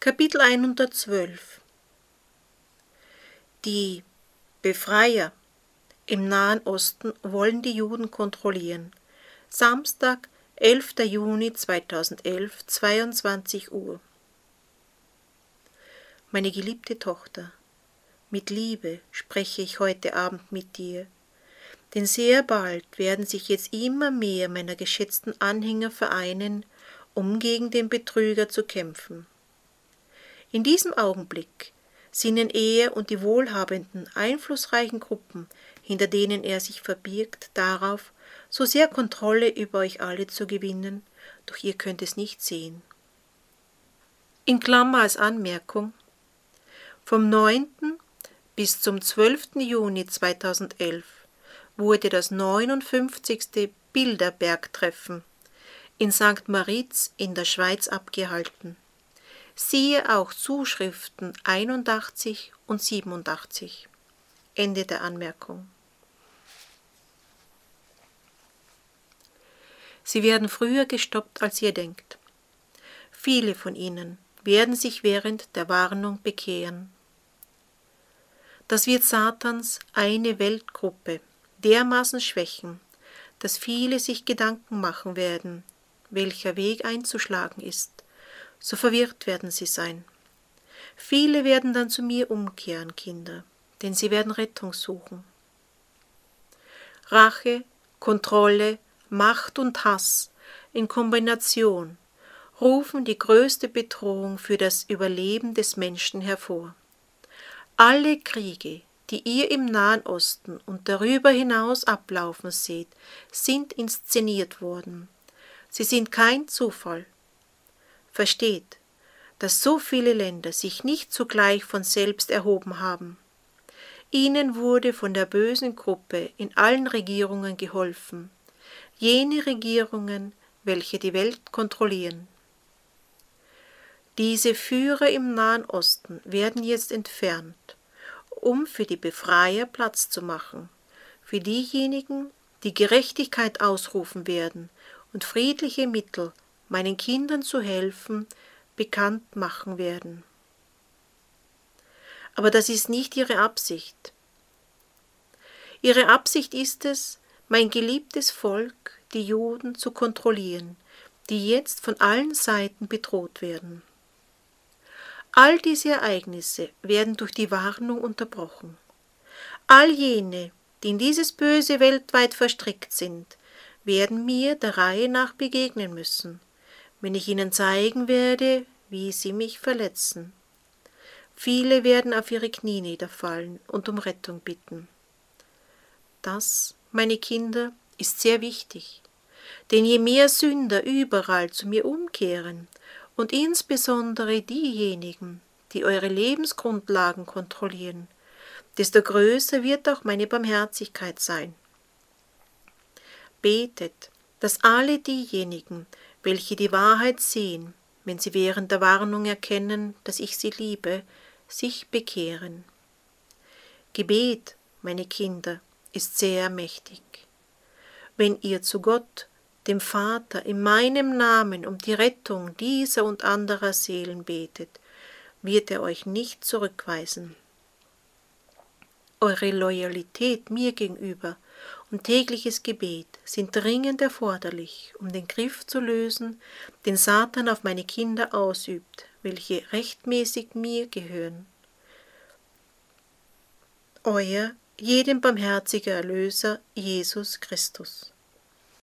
Kapitel 112. Die Befreier im Nahen Osten wollen die Juden kontrollieren. Samstag, 11. Juni 2011, 22 Uhr. Meine geliebte Tochter, mit Liebe spreche ich heute Abend mit dir, denn sehr bald werden sich jetzt immer mehr meiner geschätzten Anhänger vereinen, um gegen den Betrüger zu kämpfen. In diesem Augenblick sinnen er und die wohlhabenden, einflussreichen Gruppen, hinter denen er sich verbirgt, darauf, so sehr Kontrolle über euch alle zu gewinnen, doch ihr könnt es nicht sehen. In Klammer als Anmerkung: Vom 9. bis zum 12. Juni 2011 wurde das 59. Bilderbergtreffen in St. Moritz in der Schweiz abgehalten. Siehe auch Zuschriften 81 und 87. Ende der Anmerkung. Sie werden früher gestoppt, als ihr denkt. Viele von ihnen werden sich während der Warnung bekehren. Das wird Satans eine Weltgruppe dermaßen schwächen, dass viele sich Gedanken machen werden, welcher Weg einzuschlagen ist. So verwirrt werden sie sein. Viele werden dann zu mir umkehren, Kinder, denn sie werden Rettung suchen. Rache, Kontrolle, Macht und Hass in Kombination rufen die größte Bedrohung für das Überleben des Menschen hervor. Alle Kriege, die ihr im Nahen Osten und darüber hinaus ablaufen seht, sind inszeniert worden. Sie sind kein Zufall. Versteht, dass so viele Länder sich nicht zugleich von selbst erhoben haben. Ihnen wurde von der bösen Gruppe in allen Regierungen geholfen, jene Regierungen, welche die Welt kontrollieren. Diese Führer im Nahen Osten werden jetzt entfernt, um für die Befreier Platz zu machen, für diejenigen, die Gerechtigkeit ausrufen werden und friedliche Mittel, meinen Kindern zu helfen, bekannt machen werden. Aber das ist nicht ihre Absicht. Ihre Absicht ist es, mein geliebtes Volk, die Juden, zu kontrollieren, die jetzt von allen Seiten bedroht werden. All diese Ereignisse werden durch die Warnung unterbrochen. All jene, die in dieses Böse weltweit verstrickt sind, werden mir der Reihe nach begegnen müssen, wenn ich ihnen zeigen werde, wie sie mich verletzen. Viele werden auf ihre Knie niederfallen und um Rettung bitten. Das, meine Kinder, ist sehr wichtig, denn je mehr Sünder überall zu mir umkehren und insbesondere diejenigen, die eure Lebensgrundlagen kontrollieren, desto größer wird auch meine Barmherzigkeit sein. Betet, dass alle diejenigen, welche die Wahrheit sehen, wenn sie während der Warnung erkennen, dass ich sie liebe, sich bekehren. Gebet, meine Kinder, ist sehr mächtig. Wenn ihr zu Gott, dem Vater, in meinem Namen um die Rettung dieser und anderer Seelen betet, wird er euch nicht zurückweisen. Eure Loyalität mir gegenüber und tägliches Gebet sind dringend erforderlich, um den Griff zu lösen, den Satan auf meine Kinder ausübt, welche rechtmäßig mir gehören. Euer jedem barmherziger Erlöser, Jesus Christus.